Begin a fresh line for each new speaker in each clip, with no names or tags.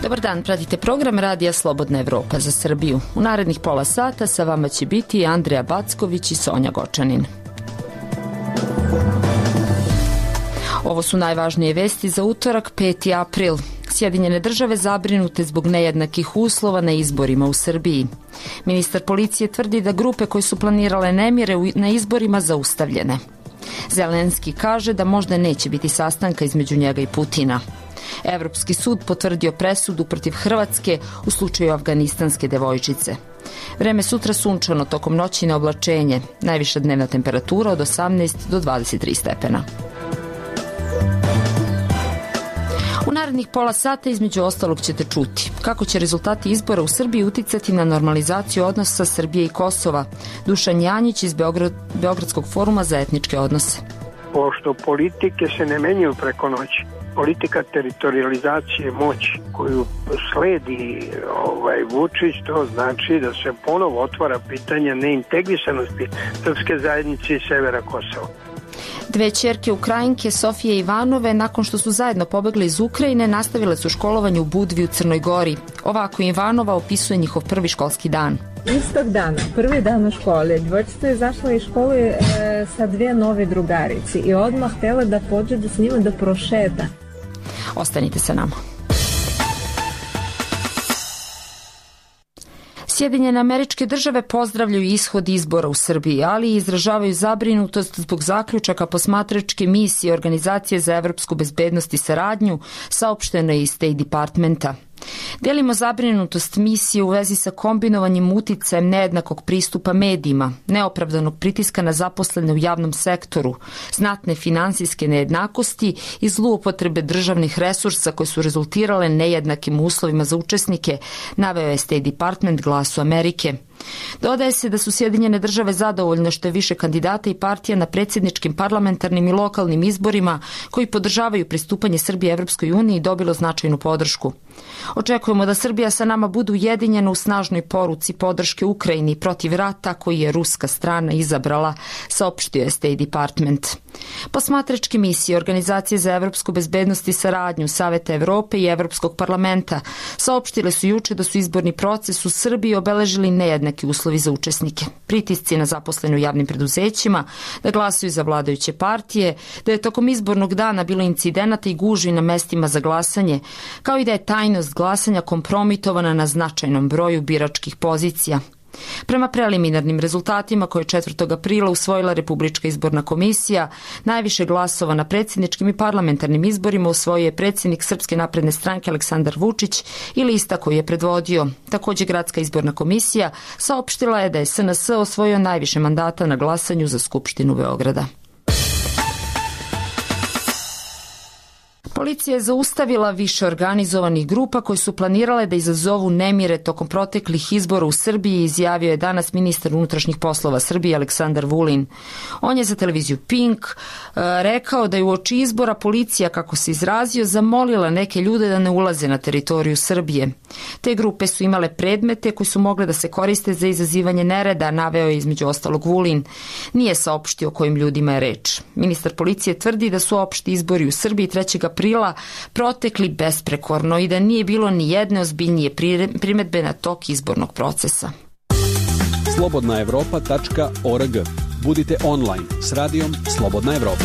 Dobar dan, pratite program Radija Slobodna Evropa za Srbiju. U narednih pola sata sa vama će biti Andreja Backović i Sonja Gočanin. Ovo su najvažnije vesti za utorak, 5. april. Sjedinjene države zabrinute zbog nejednakih uslova na izborima u Srbiji. Ministar policije tvrdi da grupe koje su planirale nemire na izborima zaustavljene. Zelenski kaže da možda neće biti sastanka između njega i Putina. Evropski sud potvrdio presudu protiv Hrvatske u slučaju afganistanske devojčice. Vreme sutra sunčano, tokom noći na oblačenje. Najviša dnevna temperatura od 18 do 23 stepena. U narednih pola sata između ostalog ćete čuti kako će rezultati izbora u Srbiji uticati na normalizaciju odnosa Srbije i Kosova. Dušan Janjić iz Beogradskog foruma za etničke odnose.
Pošto politike se ne menjaju preko noći, politika teritorializacije moći koju sledi Vučić, to znači da se ponovo otvara pitanje neintegrisanosti srpske zajednice i severa Kosova.
Dve ćerke Ukrajinke, Sofije i Ivanove, nakon što su zajedno pobegle iz Ukrajine, nastavile su školovanje u Budvi u Crnoj Gori. Ovako Ivanova opisuje njihov prvi školski dan.
Istog dana, prvi dan u školi, dvojčica je izašla iz škole sa dve nove drugarici i odmah htjela da pođe da s njima da prošeta.
Ostanite sa nama. Sjedinjene Američke Države pozdravljaju ishod izbora u Srbiji, ali i izražavaju zabrinutost zbog zaključaka posmatračke misije Organizacije za evropsku bezbednost i saradnju, saopšteno je iz State Departmenta. Delimo zabrinutost misije u vezi sa kombinovanjem uticajem nejednakog pristupa medijima, neopravdanog pritiska na zaposlene u javnom sektoru, znatne finansijske nejednakosti i zloupotrebe državnih resursa koje su rezultirale nejednakim uslovima za učesnike, naveo je State Department Glasu Amerike. Dodaje se da su Sjedinjene Države zadovoljne što je više kandidata i partija na predsjedničkim, parlamentarnim i lokalnim izborima koji podržavaju pristupanje Srbije Evropskoj uniji dobilo značajnu podršku. Očekujemo da Srbija sa nama bude ujedinjena u snažnoj poruci podrške Ukrajini protiv rata koji je ruska strana izabrala, saopštio je State Department. Posmatračke misije Organizacije za evropsku bezbednost i saradnju, Saveta Evrope i Evropskog parlamenta saopštile su juče da su izborni proces u Srbiji obeležili nejednaki uslovi za učesnike. Pritisci na zaposlene u javnim preduzećima, da glasaju za vladajuće partije, da je tokom izbornog dana bilo incidenata i gužvi na mestima za glasanje, kao i da je tajnost glasanja kompromitovana na značajnom broju biračkih pozicija. Prema preliminarnim rezultatima koje je 4. aprila usvojila Republička izborna komisija, najviše glasova na predsjedničkim i parlamentarnim izborima usvojio je predsjednik Srpske napredne stranke Aleksandar Vučić i lista koju je predvodio. Također Gradska izborna komisija saopštila je da je SNS osvojio najviše mandata na glasanju za Skupštinu Beograda. Policija je zaustavila više organizovanih grupa koji su planirale da izazovu nemire tokom proteklih izbora u Srbiji, izjavio je danas ministar unutrašnjih poslova Srbije Aleksandar Vulin. On je za televiziju Pink rekao da je uoči izbora policija, kako se izrazio, zamolila neke ljude da ne ulaze na teritoriju Srbije. Te grupe su imale predmete koji su mogle da se koriste za izazivanje nereda, naveo je između ostalog Vulin. Nije saopštio o kojim ljudima je reč. Ministar policije tvrdi da su opšti izbori u Srbiji 3. aprila protekli besprekorno i da nije bilo ni jedne ozbiljnije primedbe na tok izbornog procesa.
slobodnaevropa.org. Budite online s radijom Slobodna Evropa.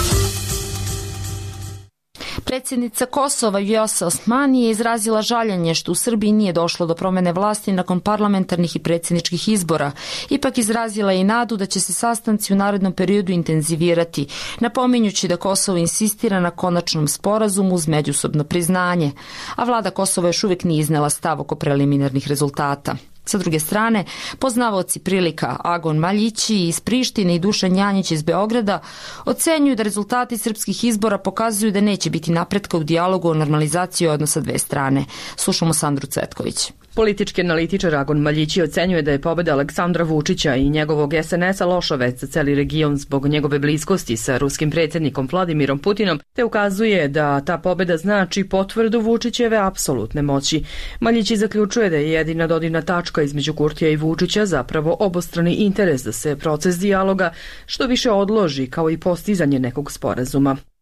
Predsjednica Kosova Vjosa Osmani je izrazila žaljenje što u Srbiji nije došlo do promene vlasti nakon parlamentarnih i predsjedničkih izbora. Ipak izrazila je i nadu da će se sastanci u narednom periodu intenzivirati, napominjući da Kosovo insistira na konačnom sporazumu uz međusobno priznanje, a vlada Kosova još uvijek nije iznela stav oko preliminarnih rezultata. Sa druge strane, poznavaoci prilika Agon Maljići iz Prištine i Dušan Janjić iz Beograda ocenjuju da rezultati srpskih izbora pokazuju da neće biti napretka u dijalogu o normalizaciji odnosa dve strane. Slušamo Sandru Cvetković.
Politički analitičar Agon Maljići ocenjuje da je pobjeda Aleksandra Vučića i njegovog SNS-a loša vest za celi region zbog njegove bliskosti sa ruskim predsjednikom Vladimirom Putinom, te ukazuje da ta pobjeda znači potvrdu Vučićeve apsolutne moći. Maljići zaključuje da je jedina dodirna tačka između Kurtija i Vučića zapravo obostrani interes da se proces dijaloga što više odloži, kao i postizanje nekog sporazuma.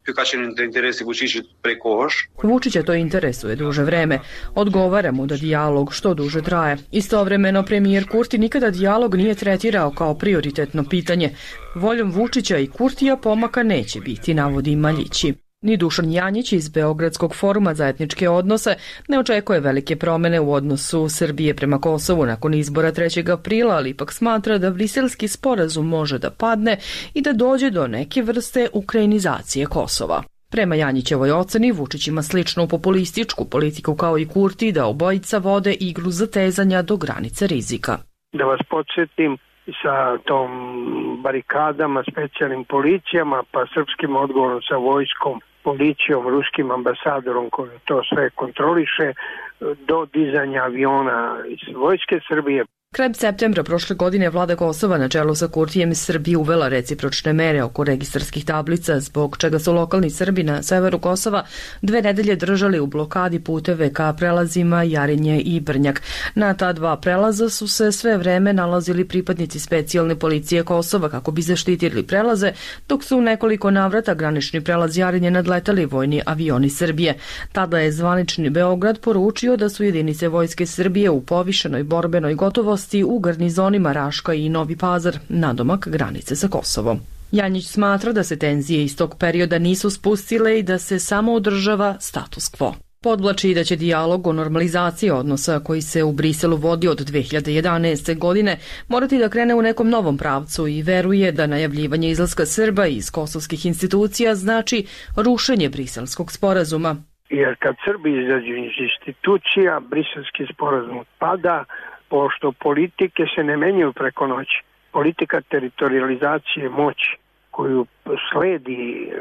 Vučića to interesuje duže vreme. Odgovara mu da dijalog što duže traje. Istovremeno, premijer Kurti nikada dijalog nije tretirao kao prioritetno pitanje. Voljom Vučića i Kurtija pomaka neće biti, navodi Maljići. Ni Dušan Janjić iz Beogradskog foruma za etničke odnose ne očekuje velike promene u odnosu Srbije prema Kosovu nakon izbora 3. aprila, ali ipak smatra da briselski sporazum može da padne i da dođe do neke vrste ukrajinizacije Kosova. Prema Janjićevoj oceni, Vučić ima sličnu populističku politiku kao i Kurti, da obojica vode igru zatezanja do granice rizika.
Da vas podsjetim, sa tom barikadama, specijalnim policijama, pa srpskim odgovorom sa vojskom, policijom, ruskim ambasadorom koji to sve kontroliše, do dizanja aviona iz vojske Srbije.
Krajem septembra prošle godine vlada Kosova na čelu sa Kurtijem Srbiji uvela recipročne mere oko registarskih tablica, zbog čega su lokalni Srbi na severu Kosova 2 nedelje držali u blokadi puteve ka prelazima Jarinje i Brnjak. Na ta 2 prelaza su se sve vreme nalazili pripadnici specijalne policije Kosova kako bi zaštitili prelaze, dok su u nekoliko navrata granični prelaz Jarinje nadletali vojni avioni Srbije. Tada je zvanični Beograd poručio da su jedinice vojske Srbije u povišenoj borbenoj gotovosti u garnizonima Raška i Novi Pazar, nadomak granice sa Kosovom. Janjić smatra da se tenzije iz tog perioda nisu spustile i da se samo održava status quo. Podvlači da će dijalog o normalizaciji odnosa koji se u Briselu vodi od 2011. godine morati da krene u nekom novom pravcu i veruje da najavljivanje izlaska Srba iz kosovskih institucija znači rušenje briselskog sporazuma.
Jer kad Srbi izađu iz institucija, briselski sporazum pada, pošto politike se ne menjaju preko noći. Politika teritorializacije moći koju sledi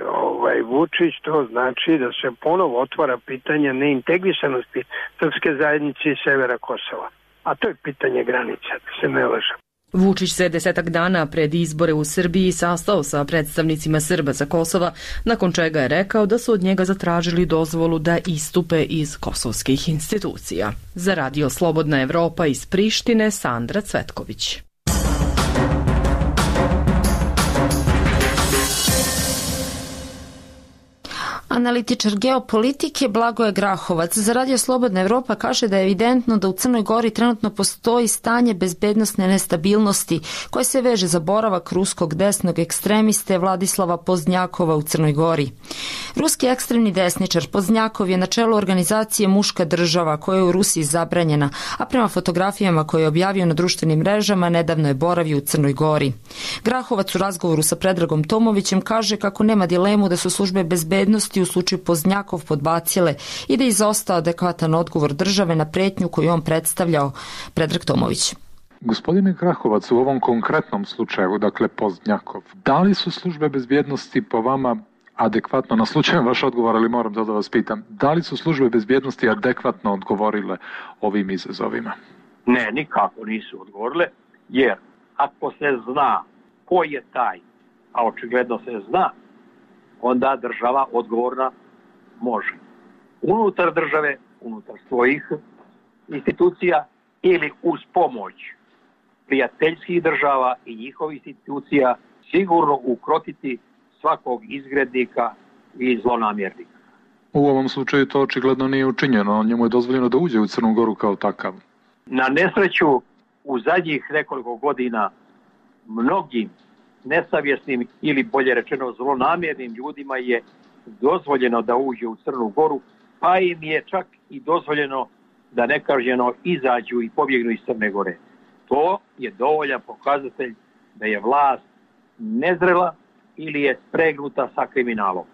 Vučić, to znači da se ponovo otvara pitanje neintegrisanosti srpske zajednice i severa Kosova. A to je pitanje granica, da se ne lažem.
Vučić se 10 dana pred izbore u Srbiji sastao sa predstavnicima Srba sa Kosova, nakon čega je rekao da su od njega zatražili dozvolu da istupe iz kosovskih institucija. Za Radio Slobodna Evropa iz Prištine, Sandra Cvetković.
Analitičar geopolitike Blagoje Grahovac za Radio Slobodna Evropa kaže da je evidentno da u Crnoj Gori trenutno postoji stanje bezbednosne nestabilnosti koje se veže za boravak ruskog desnog ekstremiste Vladislava Pozdnjakova u Crnoj Gori. Ruski ekstremni desničar Pozdnjakov je na čelu organizacije Muška država koja je u Rusiji zabranjena, a prema fotografijama koje je objavio na društvenim mrežama nedavno je boravio u Crnoj Gori. Grahovac u razgovoru sa Predragom Tomovićem kaže kako nema dilemu da su službe bezbednosti u slučaju Pozdnjakov podbacile i da je izostao adekvatan odgovor države na pretnju koju on predstavljao. Predrag Tomović.
Gospodine Grahovac, u ovom konkretnom slučaju, dakle Pozdnjakov, da li su službe bezbjednosti po vama adekvatno, na slučaju vaš odgovor, ali moram da vas pitam, da li su službe bezbjednosti adekvatno odgovorile ovim izazovima?
Ne, nikako nisu odgovorile, jer ako se zna ko je taj, a očigledno se zna, onda država odgovorna može. Unutar države, unutar svojih institucija ili uz pomoć prijateljskih država i njihovih institucija sigurno ukrotiti svakog izgrednika i zlonamjernika.
U ovom slučaju to očigledno nije učinjeno, njemu je dozvoljeno da uđe u Crnu Goru kao takav.
Na nesreću u zadnjih nekoliko godina mnogim nesavjesnim ili bolje rečeno zlonamjernim ljudima je dozvoljeno da uđe u Crnu Goru, pa im je čak i dozvoljeno da nekažnjeno izađu i pobjegnu iz Crne Gore. To je dovoljan pokazatelj da je vlast nezrela ili je spregnuta sa kriminalom.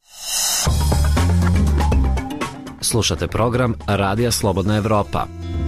Slušate program Radija Slobodna Evropa.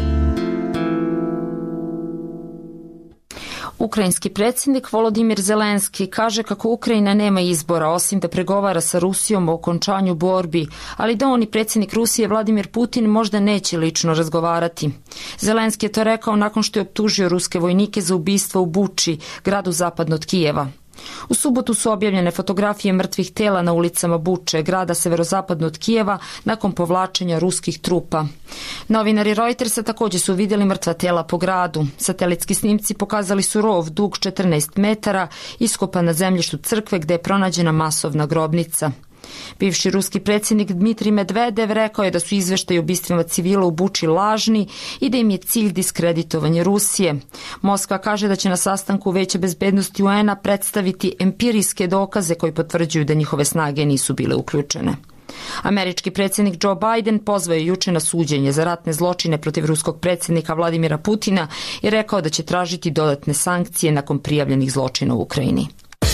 Ukrajinski predsjednik Volodimir Zelenski kaže kako Ukrajina nema izbora osim da pregovara sa Rusijom o okončanju borbi, ali da on i predsjednik Rusije Vladimir Putin možda neće lično razgovarati. Zelenski je to rekao nakon što je optužio ruske vojnike za ubistvo u Buči, gradu zapadno od Kijeva. U subotu su objavljene fotografije mrtvih tela na ulicama Buče, grada severozapadno od Kijeva, nakon povlačenja ruskih trupa. Novinari Reutersa također su vidjeli mrtva tela po gradu. Satelitski snimci pokazali su rov dug 14 metara, iskopan na zemljištu crkve gdje je pronađena masovna grobnica. Bivši ruski predsjednik Dmitrij Medvedev rekao je da su izveštaji o ubistvima civila u Buči lažni i da im je cilj diskreditovanje Rusije. Moskva kaže da će na sastanku Veća bezbednosti UN-a predstaviti empirijske dokaze koji potvrđuju da njihove snage nisu bile uključene. Američki predsjednik Joe Biden pozvao je juče na suđenje za ratne zločine protiv ruskog predsjednika Vladimira Putina i rekao da će tražiti dodatne sankcije nakon prijavljenih zločina u Ukrajini.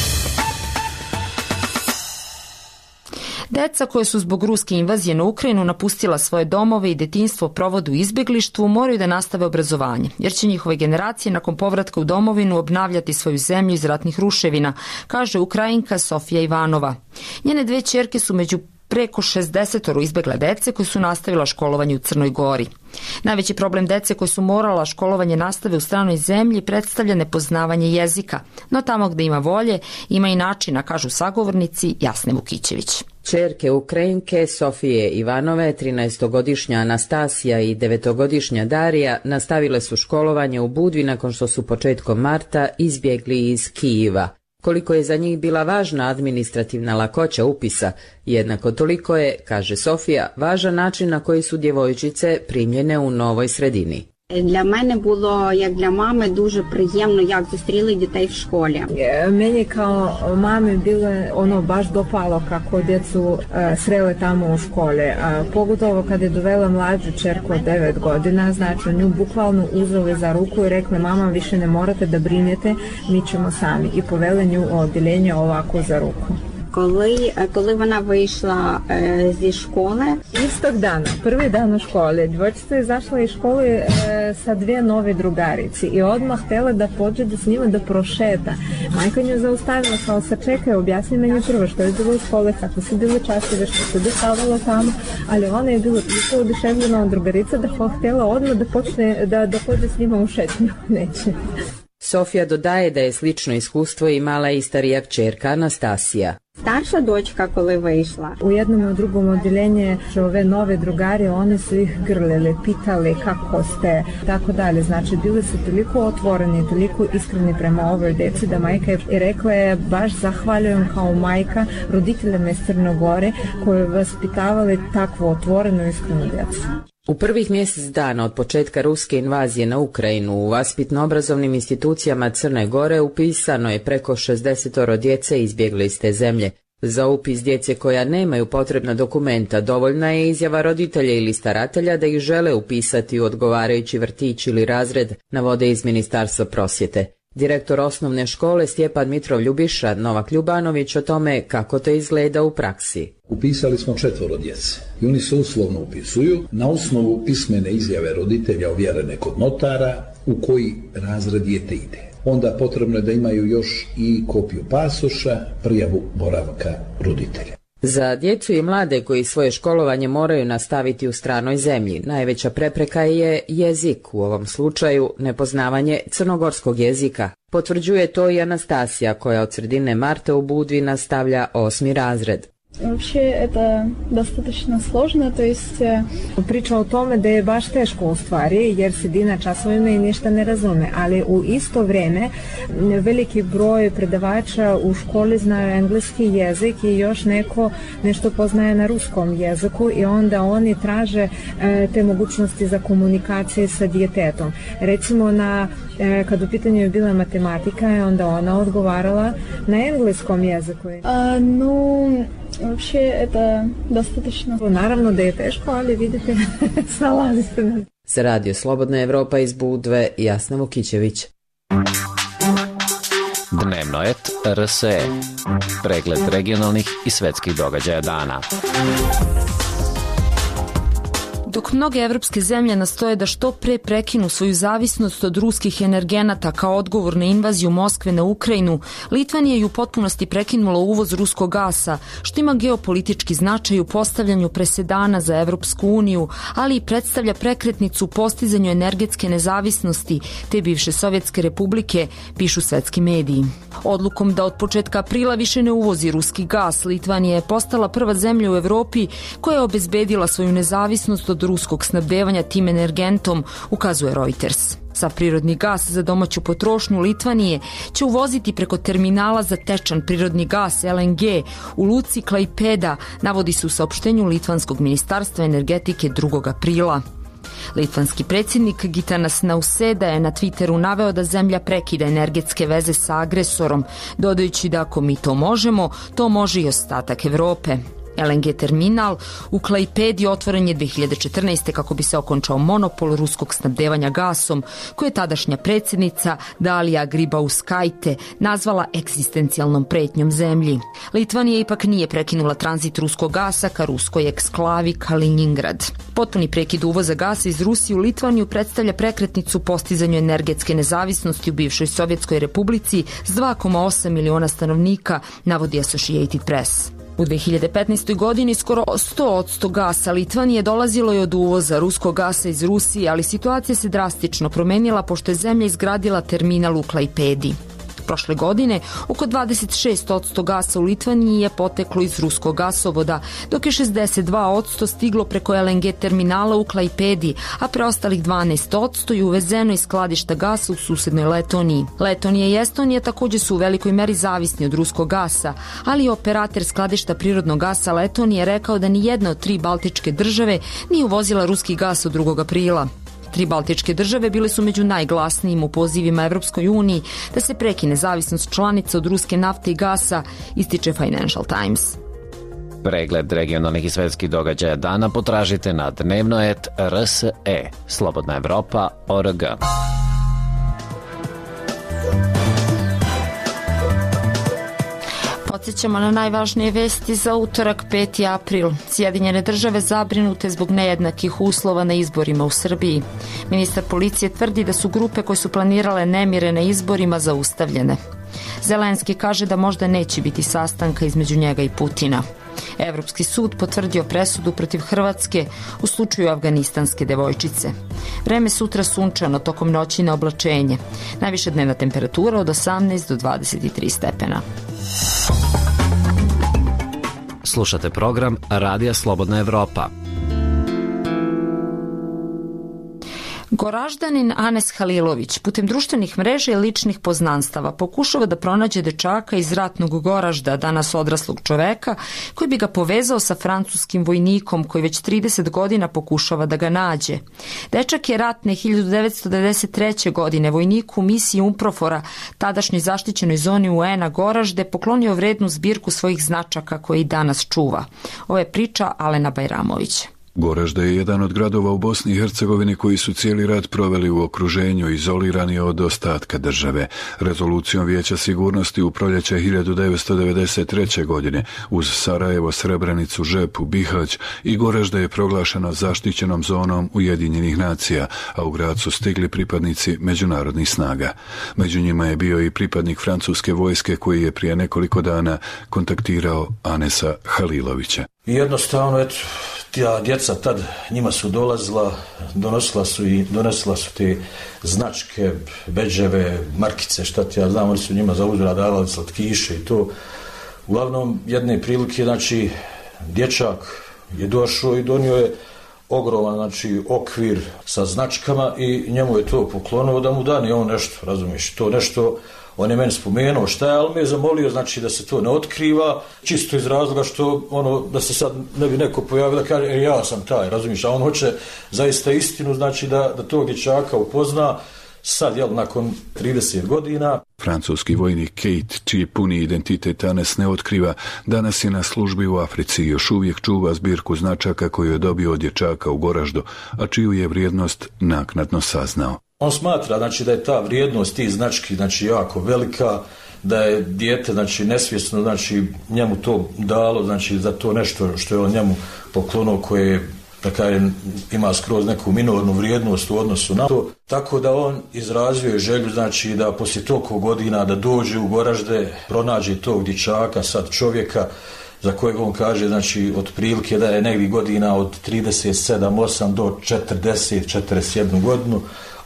Deca koje su zbog ruske invazije na Ukrajinu napustila svoje domove i detinjstvo provode u izbjeglištvu moraju da nastave obrazovanje, jer će njihove generacije nakon povratka u domovinu obnavljati svoju zemlju iz ratnih ruševina, kaže Ukrajinka Sofija Ivanova. Njene dve ćerke su među preko 60 izbjegla dece koji su nastavila školovanje u Crnoj Gori. Najveći problem dece koji su morala školovanje nastave u stranoj zemlji predstavlja nepoznavanje jezika, no tamo gde ima volje, ima i načina, kažu sagovornici Jasne Vukićević.
Ćerke Ukrajinke Sofije Ivanove, 13-godišnja Anastasija i 9-godišnja Darija nastavile su školovanje u Budvi nakon što su početkom marta izbjegli iz Kijeva. Koliko je za njih bila važna administrativna lakoća upisa, jednako toliko je, kaže Sofija, važan način na koji su djevojčice primljene u novoj sredini.
Для мене було, як для мами, дуже приємно, як зустріли дітей в школі.
Meni kao mami bilo baš dopalo kako djecu srele tamo u škole. Pogotovo kad je dovela mlađu čerku od 9 godina, znači nju bukvalno uzeli za ruku i rekli mama više ne morate da brinete, mi ćemo sami. I povele nju u odjeljenje ovako za ruku.
Коли вона вийшла зі школи.
Istog dana, prvi dan u školi, djevojčica je izašla iz škole sa dvije nove drugarici i odmah htjela da pođe da s njima da prošeta. Majka nju zaustavila, kao sačekaj, objasni meni prvo što je bilo u škole, kako su bile časove, što se dešavalo tamo, ali ona je bila toliko oduševljena od drugarica da htjela odmah da počne da pođe s njima u šetnju. Neće.
Sofija dodaje da je slično iskustvo imala i starija kćerka Anastasija.
Старша дочка, коли вийшла.
U jednom i u drugom odjeljenju ove nove drugari, oni su ih grlili, pitali kako ste, tako dalje. Znači, bili su toliko otvoreni, toliko iskreni prema ovoj deci da majka je rekla je baš zahvaljujem kao majka roditeljima iz Crne Gore koji vaspitavali takvu otvorenu iskrenu djecu.
U prvih mjesec dana od početka ruske invazije na Ukrajinu u vaspitno-obrazovnim institucijama Crne Gore upisano je preko 60 djece izbjegle iz te zemlje. Za upis djece koja nemaju potrebna dokumenta dovoljna je izjava roditelja ili staratelja da ih žele upisati u odgovarajući vrtić ili razred, navode iz Ministarstva prosvjete. Direktor osnovne škole Stjepan Mitrov Ljubiša Novak Ljubanović o tome kako to izgleda u praksi.
Upisali smo 4 djece i oni se uslovno upisuju na osnovu pismene izjave roditelja ovjerene kod notara u koji razred dijete ide. Onda potrebno je da imaju još i kopiju pasoša, prijavu boravka roditelja.
Za djecu i mlade koji svoje školovanje moraju nastaviti u stranoj zemlji, najveća prepreka je jezik, u ovom slučaju nepoznavanje crnogorskog jezika. Potvrđuje to i Anastasija koja od sredine marta u Budvi nastavlja 8. razred.
Вообще это достаточно сложно, то есть...
Priča o tome da je baš teško u stvari, jer sedi na časovima i ništa ne razume, ali u isto vrijeme veliki broj predavača u školi znaju engleski jezik i još nešto poznaje na ruskom jeziku i onda oni traže te mogućnosti za komunikacije sa djetetom. Recimo kad u pitanju je bila matematika, onda ona odgovarala na engleskom jeziku.
Вообще это достаточно.
Naravno da je teško, ali vidite, snalazi se nas.
Za Radio Slobodna Evropa iz Budve, Jasna Vukićević.
Dnevno et RSE. Pregled regionalnih i svetskih događaja dana.
Dok mnoge evropske zemlje nastoje da što pre prekinu svoju zavisnost od ruskih energenata kao odgovor na invaziju Moskve na Ukrajinu, Litvanija je u potpunosti prekinula uvoz ruskog gasa, što ima geopolitički značaj u postavljanju presedana za Evropsku uniju, ali i predstavlja prekretnicu u postizanju energetske nezavisnosti te bivše Sovjetske republike, pišu svetski mediji. Odlukom da od početka aprila više ne uvozi ruski gas, Litvanija je postala prva zemlja u Evropi koja je obezbedila svoju nezavisnost od ruskog snabdevanja tim energentom, ukazuje Reuters. Sav prirodni gas za domaću potrošnju Litvanije će uvoziti preko terminala za tečan prirodni gas LNG u luci Klaipeda, navodi se u saopštenju Litvanskog ministarstva energetike 2. aprila. Litvanski predsjednik Gitanas Nauseda je na Twitteru naveo da zemlja prekida energetske veze sa agresorom, dodajući da ako mi to možemo, to može i ostatak Evrope. LNG terminal u Klaipedi otvoren je 2014. kako bi se okončao monopol ruskog snabdevanja gasom, koje je tadašnja predsjednica Dalija Grybauskaite nazvala egzistencijalnom pretnjom zemlji. Litvanija ipak nije prekinula tranzit ruskog gasa ka ruskoj eksklavi Kaliningrad. Potpuni prekid uvoza gasa iz Rusije u Litvaniju predstavlja prekretnicu postizanju energetske nezavisnosti u bivšoj Sovjetskoj republici s 2,8 miliona stanovnika, navodi Associated Press. U 2015. godini skoro 100% gasa Litvanije dolazilo je od uvoza ruskog gasa iz Rusije, ali situacija se drastično promenila pošto je zemlja izgradila terminal u Klaipedi. Prošle godine oko 26% gasa u Litvaniji je poteklo iz ruskog gasovoda, dok je 62% stiglo preko LNG terminala u Klaipedi, a preostalih 12% je uvezeno iz skladišta gasa u susednoj Letoniji. Letonija i Estonija također su u velikoj meri zavisni od ruskog gasa, ali operator skladišta prirodnog gasa Letonije rekao da ni jedna od 3 baltičke države nije uvozila ruski gas od 2. aprila. 3 baltičke države bile su među najglasnijim u pozivima Evropskoj uniji da se prekine zavisnost članica od ruske nafte i gasa, ističe Financial Times.
Pregled regionalnih i svetskih događaja dana potražite na dnevno.rse, Slobodna Evropa.org.
Podsjećamo na najvažnije vesti za utorak 5. april. Sjedinjene države zabrinute zbog nejednakih uslova na izborima u Srbiji. Ministar policije tvrdi da su grupe koje su planirale nemire na izborima zaustavljene. Zelenski kaže da možda neće biti sastanka između njega i Putina. Evropski sud potvrdio presudu protiv Hrvatske u slučaju afganistanske devojčice. Vreme sutra sunčano, tokom noći na oblačenje. Najviša dnevna temperatura od 18 do 23 stepena.
Slušate program Radija Slobodna Evropa.
Goraždanin Anes Halilović putem društvenih mreža i ličnih poznanstava pokušava da pronađe dečaka iz ratnog Goražda, danas odraslog čoveka, koji bi ga povezao sa francuskim vojnikom koji već 30 godina pokušava da ga nađe. Dečak je ratne 1993. godine vojniku misiji UNPROFOR-a, tadašnjoj zaštićenoj zoni UN-a Goražde, poklonio vrednu zbirku svojih značaka koje i danas čuva. Ovo je priča Alena Bajramovića.
Goražde je jedan od gradova u Bosni i Hercegovini koji su cijeli rat proveli u okruženju, izolirani od ostatka države. Rezolucijom Vijeća sigurnosti u proljeće 1993. godine uz Sarajevo, Srebrenicu, Žepu, Bihać i Goražde je proglašena zaštićenom zonom Ujedinjenih nacija, a u grad su stigli pripadnici međunarodnih snaga. Među njima je bio i pripadnik francuske vojske koji je prije nekoliko dana kontaktirao Anesa Halilovića.
I jednostavno, eto, ta djeca tad njima su dolazila, donesla su te značke, bedževe, markice, šta ti ja znam, oni su njima za uzvrat davali slatkiše i to. Uglavnom, jedne prilike, znači, dječak je došao i donio je ogroman, znači, okvir sa značkama i njemu je to poklonuo da mu dani on nešto, razumiješ, to nešto. On je meni spomenuo šta je, ali me je zamolio, znači, da se to ne otkriva, čisto iz razloga što, da se sad ne bi neko pojavio da kaže, ja sam taj, razumiješ, a on hoće zaista istinu, znači, da tog dječaka upozna, sad, nakon 30 godina.
Francuski vojnik Kate, čiji puni identitet Anes ne otkriva, danas je na službi u Africi i još uvijek čuva zbirku značaka koju je dobio od dječaka u Goraždu, a čiju je vrijednost naknadno saznao.
On smatra, znači, da je ta vrijednost tih znački, znači, jako velika, da je dijete, znači, nesvjesno, znači, njemu to dalo, znači, za to nešto što je on njemu poklonuo, koje, da kažem, ima skroz neku minornu vrijednost u odnosu na to. Tako da on izrazio je želju, znači, da poslije toliko godina da dođe u Goražde, pronađe tog dječaka, sad čovjeka, za kojeg on kaže, znači, otprilike da je negdje godina od 37, 8 do 40, 41 godinu,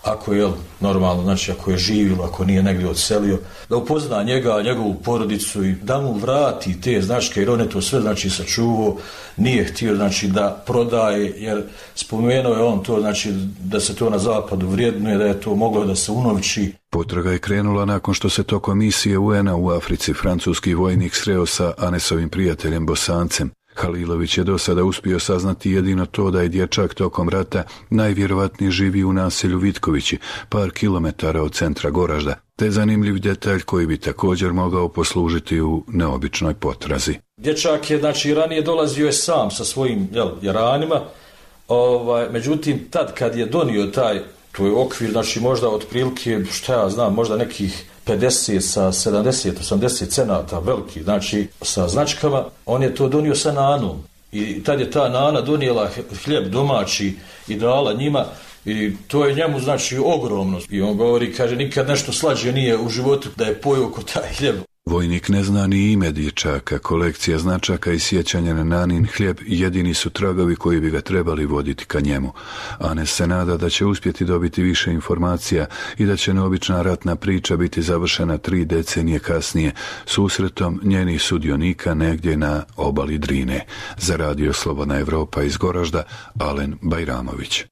ako je normalno, znači ako je živio, ako nije negdje odselio, da upozna njega, njegovu porodicu i da mu vrati te značke, jer on je to sve znači sačuvao, nije htio znači da prodaje, jer spomenuo je on to znači da se to na zapadu vrijednuje, da je to moglo da se unovči.
Potraga je krenula nakon što se tokom misije UN-a u Africi francuski vojnik sreo sa Anesovim prijateljem Bosancem. Halilović je do sada uspio saznati jedino to da je dječak tokom rata najvjerovatnije živi u naselju Vitkovići, par kilometara od centra Goražda, te zanimljiv detalj koji bi također mogao poslužiti u neobičnoj potrazi.
Dječak je znači ranije dolazio je sam sa svojim jaranima, međutim tad kad je donio to je okvir, znači možda otprilike, šta ja znam, možda nekih 50 sa 70, 80 cenata veliki, znači sa značkama, on je to donio sa nanom i tad je ta nana donijela hljeb domaći i dala njima i to je njemu znači ogromno i on govori, kaže, nikad nešto slađe nije u životu da je pojeo ko taj hljeb.
Vojnik ne zna ni ime dječaka, kolekcija značaka i sjećanja na nanin hljeb jedini su tragovi koji bi ga trebali voditi ka njemu. Anes se nada da će uspjeti dobiti više informacija i da će neobična ratna priča biti završena 3 decenije kasnije, susretom njenih sudionika negdje na obali Drine. Za Radio Slobodna Evropa iz Goražda, Alen Bajramović.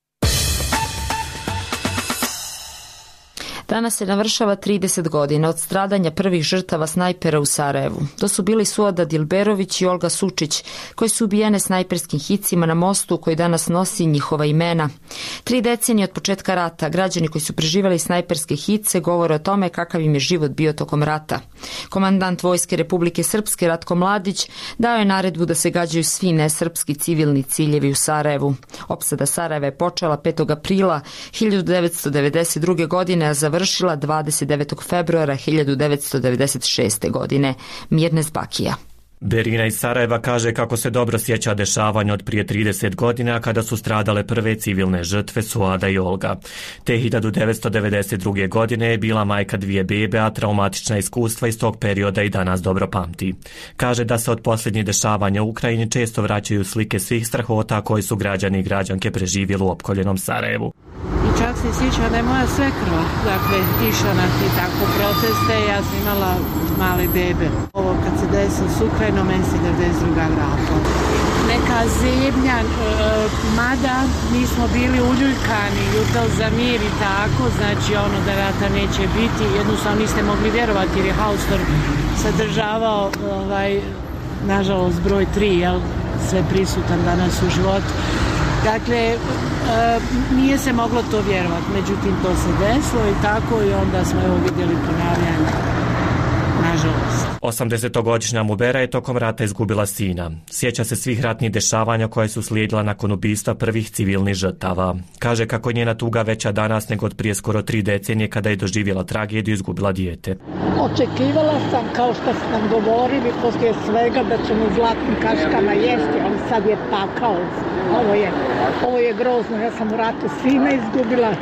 Danas se navršava 30 godina od stradanja prvih žrtava snajpera u Sarajevu. To su bili Suada Dilberović i Olga Sučić, koji su ubijene snajperskim hicima na mostu koji danas nosi njihova imena. 3 decenije od početka rata, građani koji su preživjeli snajperske hice govore o tome kakav im je život bio tokom rata. Komandant Vojske Republike Srpske Ratko Mladić dao je naredbu da se gađaju svi nesrpski civilni ciljevi u Sarajevu. Opsada Sarajeva je počela 5. aprila 1992. godine, a završila 29. februara 1996. godine. Mirnes Bakija.
Berina iz Sarajeva kaže kako se dobro sjeća dešavanja od prije 30 godina kada su stradale prve civilne žrtve Suada i Olga. Te 1992. godine je bila majka 2 bebe, a traumatična iskustva iz tog perioda i danas dobro pamti. Kaže da se od posljednjih dešavanja u Ukrajini često vraćaju slike svih strahota koji su građani i građanke preživjeli u opkoljenom Sarajevu.
I čak se sjeća da je moja svekrva, išla na te tako proteste, ja sam imala male bebe. Ovo kad se desilo s Ukrajinom, meni se 92. vrata. Neka zebnja, mada mi smo bili uljuljkani, ljubav za mir i tako, znači da rata neće biti, jednostavno niste mogli vjerovati jer je Haustor sadržavao, nažalost, broj 3, sve prisutan danas u životu. Dakle, nije se moglo to vjerovati, međutim to se desilo i tako i onda smo vidjeli ponavljanje, nažalost.
80-godišnja Mubera je tokom rata izgubila sina. Sjeća se svih ratnih dešavanja koje su slijedila nakon ubistva prvih civilnih žrtava. Kaže kako je njena tuga veća danas nego od prije skoro 3 decenije kada je doživjela tragediju i izgubila dijete.
Očekivala sam, kao što ste nam govorili, poslije svega da ćemo u zlatnim kaškama jesti, ali sad je pakao. Ovo je grozno. Ja sam u ratu sina izgubila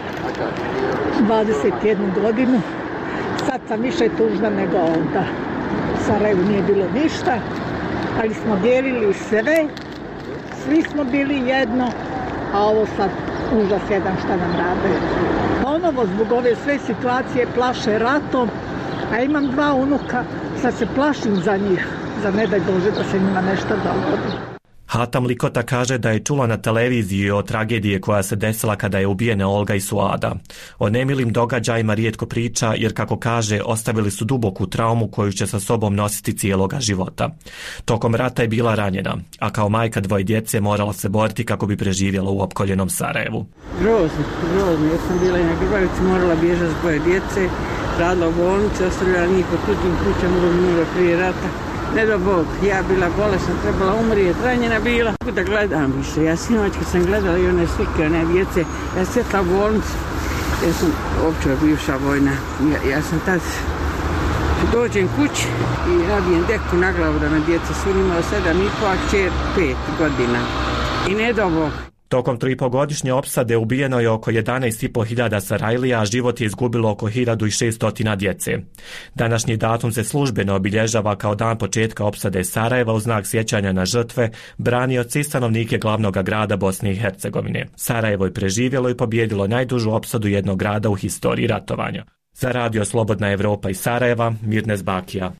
21 godinu. Sad sam više tužna nego onda. U Sarajevu nije bilo ništa, ali smo dijelili sve. Svi smo bili jedno, a ovo sad užas jedan šta nam rade. Ponovo zbog ove sve situacije plaše ratom, a imam 2 unuka, sad se plašim za njih, za ne daj Bože da se njima nešto dogodi.
Hatam Likota kaže da je čula na televiziji o tragediji koja se desila kada je ubijena Olga i Suada. O nemilim događajima rijetko priča jer, kako kaže, ostavili su duboku traumu koju će sa sobom nositi cijeloga života. Tokom rata je bila ranjena, a kao majka 2 djece morala se boriti kako bi preživjela u opkoljenom Sarajevu.
Grozno. Ja sam bila i na Grbavici, morala bježati s 2 djece, radila u bolnici, ostavila njih po tuđim kućama umrla prije rata. Ne do Bog, ja bila bolesna, trebala umrijeti, ranjena bila. Da gledam više, ja sinoć kad sam gledala i one slike, one djece, ja sjetla u bolnicu, ja sam opća bivša vojna, ja sam tad dođem kući i rabijem deku na glavu da me djeca su imala 7,5, a kćer 5 godina. I ne do Bog.
Tokom 3,5-godišnje opsade ubijeno je oko 11.500 Sarajlija, a život je izgubilo oko 1600 djece. Današnji datum se službeno obilježava kao dan početka opsade Sarajeva u znak sjećanja na žrtve, branioci i stanovnike glavnog grada Bosne i Hercegovine. Sarajevo je preživjelo i pobijedilo najdužu opsadu jednog grada u historiji ratovanja. Za Radio Slobodna Evropa iz Sarajeva, Mirnes Bakija.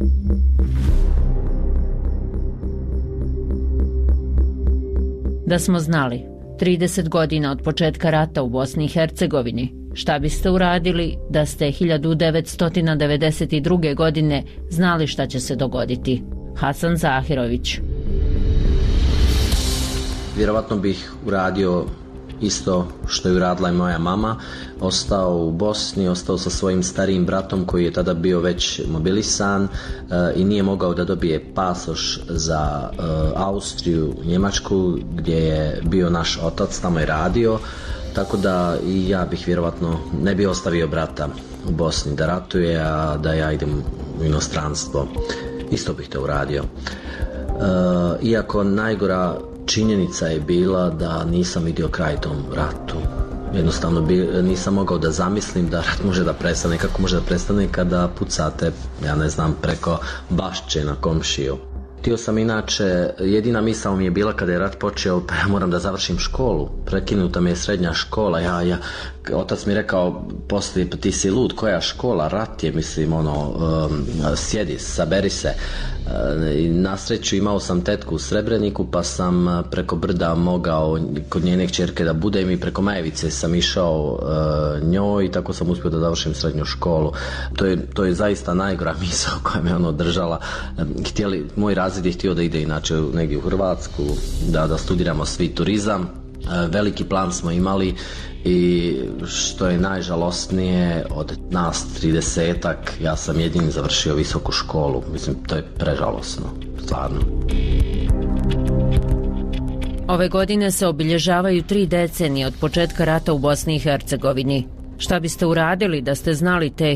Da smo znali 30 godina od početka rata u Bosni i Hercegovini, šta biste uradili da ste 1992. godine znali šta će se dogoditi? Hasan Zahirović.
Vjerovatno bih uradio isto što je uradila i moja mama, ostao u Bosni, ostao sa svojim starijim bratom koji je tada bio već mobilisan i nije mogao da dobije pasoš za Austriju, Njemačku gdje je bio naš otac, tamo je radio, tako da i ja bih vjerovatno ne bi ostavio brata u Bosni da ratuje, a da ja idem u inostranstvo. Isto bih to uradio. Iako najgora činjenica je bila da nisam vidio kraj tom ratu. Jednostavno nisam mogao da zamislim da rat može da prestane. Kako može da prestane kada pucate, ja ne znam, preko bašče na komšiju. Htio sam inače, jedina misao mi je bila kada je rat počeo, pa ja moram da završim školu. Prekinuta mi je srednja škola. Otac mi rekao poslije, pa ti si lud, koja škola, rat je, mislim, sjedi, saberi se. Na sreću imao sam tetku u Srebreniku, pa sam preko brda mogao kod njene kćerke da budem i preko Majevice sam išao njoj i tako sam uspio da završim srednju školu. To je zaista najgora misao koja me držala. Moj razred je htio da ide inače negdje u Hrvatsku, da studiramo svi turizam. Veliki plan smo imali i što je najžalosnije, od nas 30-ak ja sam jedini završio visoku školu. Mislim, to je prežalosno, stvarno.
Ove godine se obilježavaju 3 decenije od početka rata u Bosni i Hercegovini. Šta biste uradili da ste znali te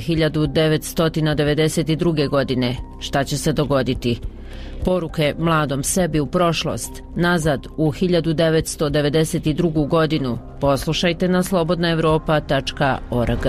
1992. godine? Šta će se dogoditi? Poruke mladom sebi u prošlost, nazad u 1992. godinu. Poslušajte na slobodnaevropa.org.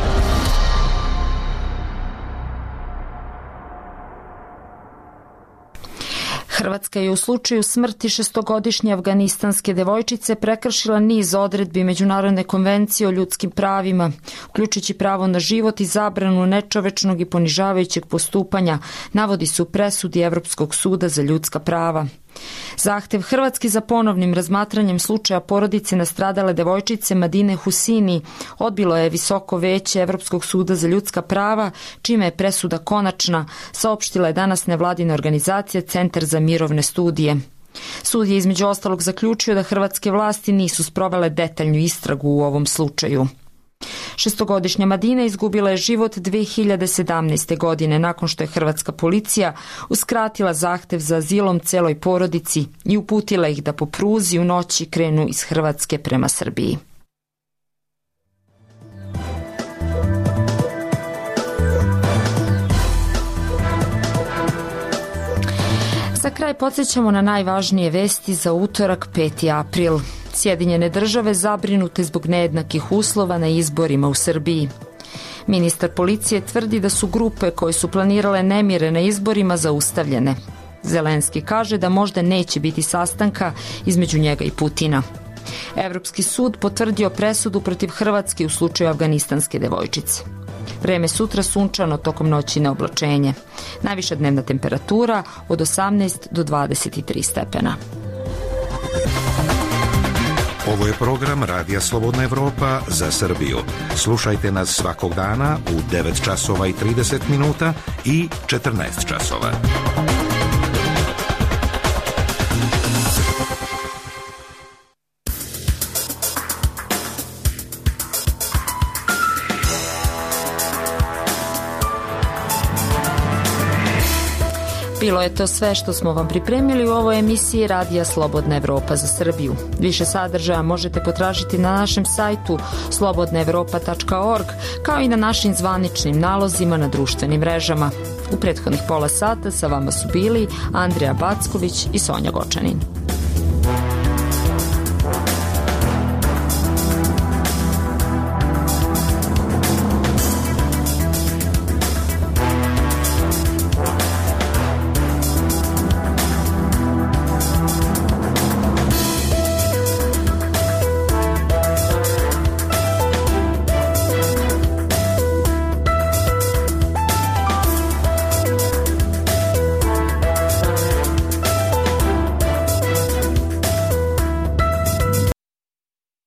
Hrvatska je u slučaju smrti 6-godišnje afganistanske devojčice prekršila niz odredbi Međunarodne konvencije o ljudskim pravima, uključujući pravo na život i zabranu nečovečnog i ponižavajućeg postupanja, navodi se u presudi Evropskog suda za ljudska prava. Zahtev Hrvatske za ponovnim razmatranjem slučaja porodice nastradale devojčice Madine Husini odbilo je Visoko veće Evropskog suda za ljudska prava, čime je presuda konačna, saopštila je danas nevladina organizacija Centar za mirovne studije. Sud je između ostalog zaključio da hrvatske vlasti nisu sprovele detaljnu istragu u ovom slučaju. 6-godišnja Madina izgubila je život 2017. godine nakon što je hrvatska policija uskratila zahtev za azilom celoj porodici i uputila ih da po pruzi u noći krenu iz Hrvatske prema Srbiji. Za kraj podsjećamo na najvažnije vesti za utorak 5. april. Sjedinjene države zabrinute zbog nejednakih uslova na izborima u Srbiji. Ministar policije tvrdi da su grupe koje su planirale nemire na izborima zaustavljene. Zelenski kaže da možda neće biti sastanka između njega i Putina. Evropski sud potvrdio presudu protiv Hrvatske u slučaju afganistanske devojčice. Vreme sutra sunčano, tokom noći neoblačenje. Najviša dnevna temperatura od 18 do 23 stepena.
Ovo je program Radija Slobodna Evropa za Srbiju. Slušajte nas svakog dana u 9 časova i 30 minuta i 14 časova.
Bilo je to sve što smo vam pripremili u ovoj emisiji Radija Slobodna Evropa za Srbiju. Više sadržaja možete potražiti na našem sajtu slobodnaevropa.org, kao i na našim zvaničnim nalozima na društvenim mrežama. U prethodnih pola sata sa vama su bili Andrija Backović i Sonja Gočanin.